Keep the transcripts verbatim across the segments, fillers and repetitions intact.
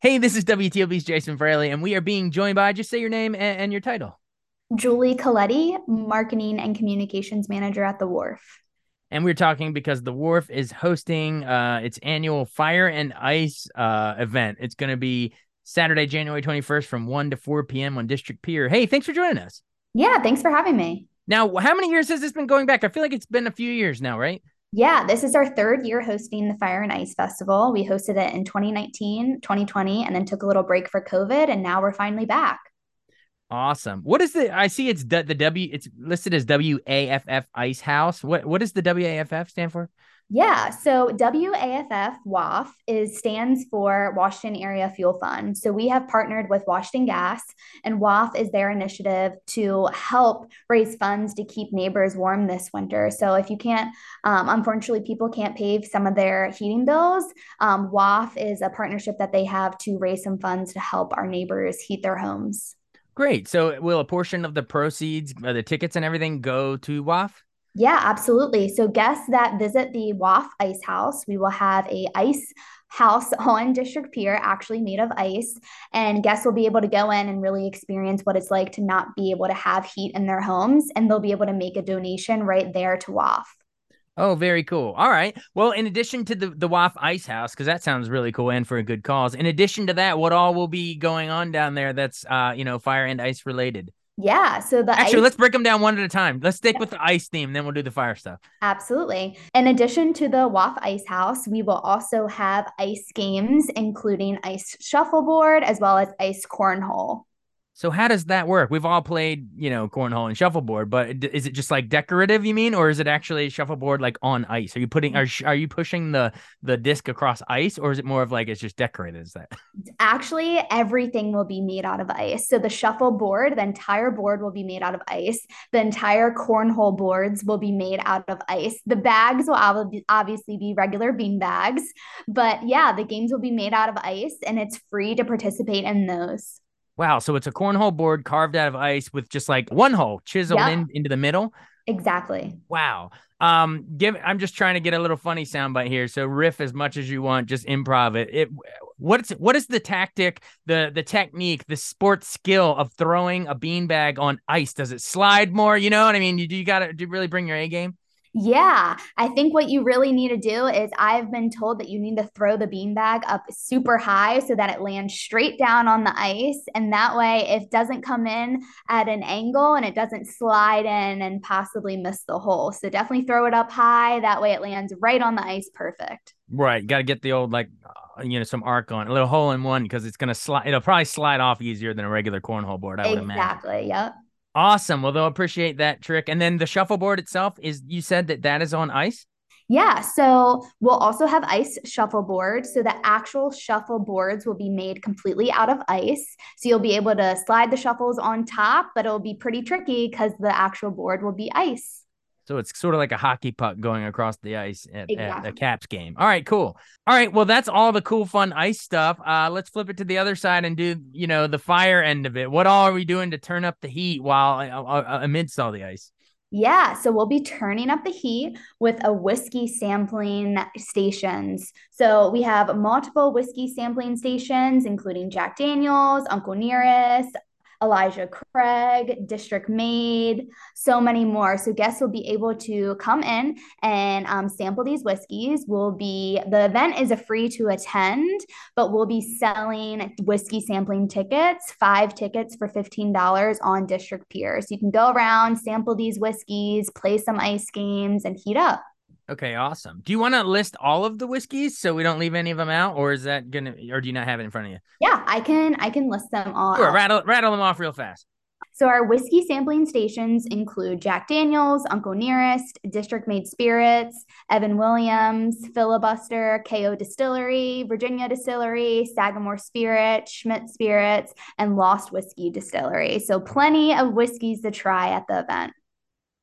Hey, this is W T O B's Jason Fraley, and we are being joined by, just say your name and, and your title. Julie Coletti, Marketing and Communications Manager at The Wharf. And we're talking because the Wharf is hosting uh, its annual Fire and Ice uh, event. It's going to be Saturday, January twenty-first from one to four p.m. on District Pier. Hey, thanks for joining us. Yeah, thanks for having me. Now, how many years has this been going back? I feel like it's been a few years now, right? Yeah, this is our third year hosting the Fire and Ice Festival. We hosted it in twenty nineteen, twenty twenty, and then took a little break for COVID, and now we're finally back. Awesome. What is the? I see it's the, the W. It's listed as W A F F Ice House. What what does the W A F F stand for? Yeah, so W A F F W A F is stands for Washington Area Fuel Fund. So we have partnered with Washington Gas, and W A F is their initiative to help raise funds to keep neighbors warm this winter. So if you can't, um, unfortunately, people can't pay some of their heating bills. Um, W A F is a partnership that they have to raise some funds to help our neighbors heat their homes. Great. So will a portion of the proceeds, uh, the tickets and everything, go to W A F? Yeah, absolutely. So guests that visit the W A F Ice House, we will have a ice house on District Pier, actually made of ice, and guests will be able to go in and really experience what it's like to not be able to have heat in their homes, and they'll be able to make a donation right there to W A F. Oh, very cool. All right. Well, in addition to the, the W A F Ice House, because that sounds really cool and for a good cause, in addition to that, what all will be going on down there that's, uh, you know, fire and ice related? Yeah, so the Actually, ice let's break them down one at a time. Let's stick with the ice theme, then we'll do the fire stuff. Absolutely. In addition to the W A F Ice House, we will also have ice games, including ice shuffleboard as well as ice cornhole. So how does that work? We've all played, you know, cornhole and shuffleboard, but is it just like decorative, you mean, or is it actually shuffleboard like on ice? Are you putting are are you pushing the the disc across ice, or is it more of like it's just decorated as that? Actually, everything will be made out of ice. So the shuffleboard, the entire board will be made out of ice. The entire cornhole boards will be made out of ice. The bags will obviously be regular bean bags, but yeah, the games will be made out of ice and it's free to participate in those. Wow, so it's a cornhole board carved out of ice with just like one hole chiseled Yep, in into the middle. exactly. Wow. Um, give I'm just trying to get a little funny soundbite here. So riff as much as you want, just improv it. It what's what is the tactic, the the technique, the sports skill of throwing a beanbag on ice? Does it slide more? You know what I mean? You do you gotta do you really bring your A game? Yeah, I think what you really need to do is I've been told that you need to throw the beanbag up super high so that it lands straight down on the ice. And that way, it doesn't come in at an angle and it doesn't slide in and possibly miss the hole. So definitely throw it up high. That way, it lands right on the ice perfect. Right. Got to get the old like uh, you know some arc on a little hole in one because it's gonna slide. It'll probably slide off easier than a regular cornhole board, I would imagine. Exactly. Yep. Awesome. Well, they'll appreciate that trick. And then the shuffleboard itself is you said that that is on ice. Yeah, so we'll also have ice shuffleboard. So the actual shuffle boards will be made completely out of ice. So you'll be able to slide the shuffles on top, but it'll be pretty tricky because the actual board will be ice. So it's sort of like a hockey puck going across the ice at, at a Exactly. Caps game. All right, cool. All right, well, that's all the cool, fun ice stuff. Uh, let's flip it to the other side and do, you know, the fire end of it. What all are we doing to turn up the heat while uh, uh, amidst all the ice? Yeah, so we'll be turning up the heat with a whiskey sampling stations. So we have multiple whiskey sampling stations, including Jack Daniels, Uncle Nearest, Elijah Craig, District Made, so many more. So guests will be able to come in and um, sample these whiskeys. Will be the event is a free to attend, but we'll be selling whiskey sampling tickets, five tickets for fifteen dollars on District Pier. So you can go around, sample these whiskeys, play some ice games, and heat up. Okay, awesome. Do you want to list all of the whiskeys so we don't leave any of them out, or is that gonna, or do you not have it in front of you? Yeah, I can I can list them all Sure, out. rattle rattle them off real fast. So our whiskey sampling stations include Jack Daniels, Uncle Nearest, District Made Spirits, Evan Williams, Filibuster, K O Distillery, Virginia Distillery, Sagamore Spirit, Schmidt Spirits, and Lost Whiskey Distillery. So plenty of whiskeys to try at the event.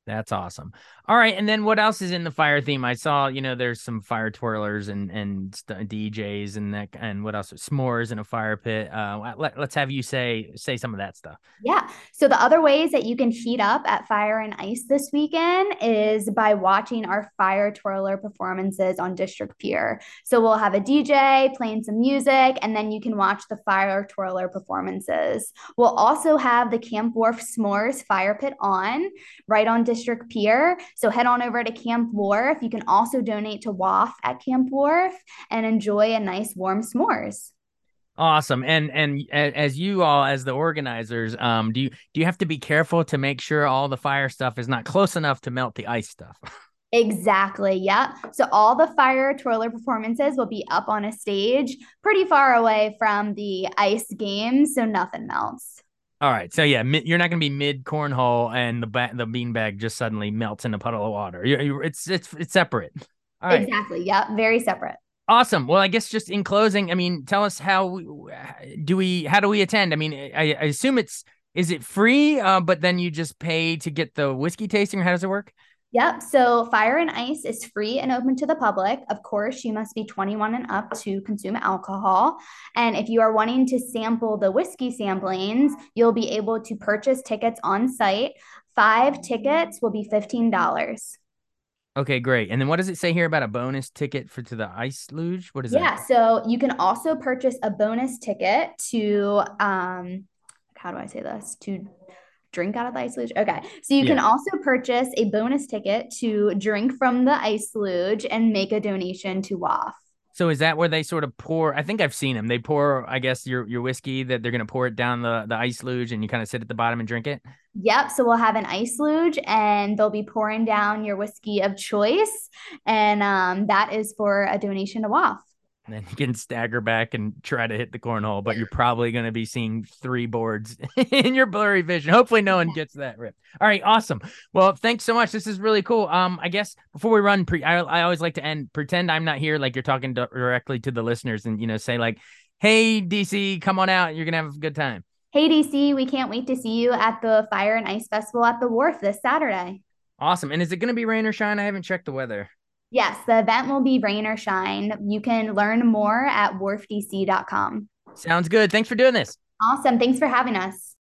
That's awesome. All right, and then what else is in the fire theme? I saw, you know, there's some fire twirlers and and st- D Js and that, and what else? S'mores in a fire pit. Uh, let, let's have you say say some of that stuff. Yeah. So the other ways that you can heat up at Fire and Ice this weekend is by watching our fire twirler performances on District Pier. So we'll have a D J playing some music, and then you can watch the fire twirler performances. We'll also have the Camp Wharf S'mores Fire Pit on right on District Pier. So head on over to Camp Wharf. You can also donate to W A F at Camp Wharf and enjoy a nice warm s'mores. Awesome. And and as you all as the organizers, um, do you do you have to be careful to make sure all the fire stuff is not close enough to melt the ice stuff? Exactly. Yep. So all the fire twirler performances will be up on a stage pretty far away from the ice game, so nothing melts. All right. So yeah, mi- you're not going to be mid cornhole and the ba- the beanbag just suddenly melts in a puddle of water. You, you, it's it's it's separate. All right. Exactly. Yep. Very separate. Awesome. Well, I guess just in closing, I mean, tell us how we, do we how do we attend? I mean, I, I assume it's is it free, uh, but then you just pay to get the whiskey tasting, or how does it work? Yep. So Fire and Ice is free and open to the public. Of course, you must be twenty-one and up to consume alcohol. And if you are wanting to sample the whiskey samplings, you'll be able to purchase tickets on site. Five tickets will be fifteen dollars. Okay, great. And then what does it say here about a bonus ticket for to the ice luge? What is Yeah, that? so you can also purchase a bonus ticket to um how do I say this? To drink out of the ice luge. Okay. So you can Yeah. also purchase a bonus ticket to drink from the ice luge and make a donation to W A F. So is that where they sort of pour? I think I've seen them. They pour, I guess, your your whiskey that they're gonna pour it down the the ice luge, and you kind of sit at the bottom and drink it. Yep. So we'll have an ice luge and they'll be pouring down your whiskey of choice. And um, that is for a donation to W A F. And then you can stagger back and try to hit the cornhole, but you're probably going to be seeing three boards in your blurry vision. Hopefully, no one gets that rip. All right, awesome. Well, thanks so much. This is really cool. Um, I guess before we run, pre, I, I always like to end. Pretend I'm not here, like you're talking d- directly to the listeners, and you know, say like, "Hey, D C, come on out. You're gonna have a good time." Hey, D C, we can't wait to see you at the Fire and Ice Festival at the Wharf this Saturday. Awesome. And is it going to be rain or shine? I haven't checked the weather. Yes, the event will be rain or shine. You can learn more at wharf d c dot com. Sounds good. Thanks for doing this. Awesome. Thanks for having us.